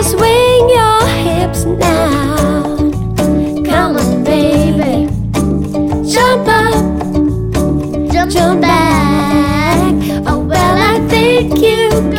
swing your hips now. Come on, baby, jump up, jump back. Oh, well, I think you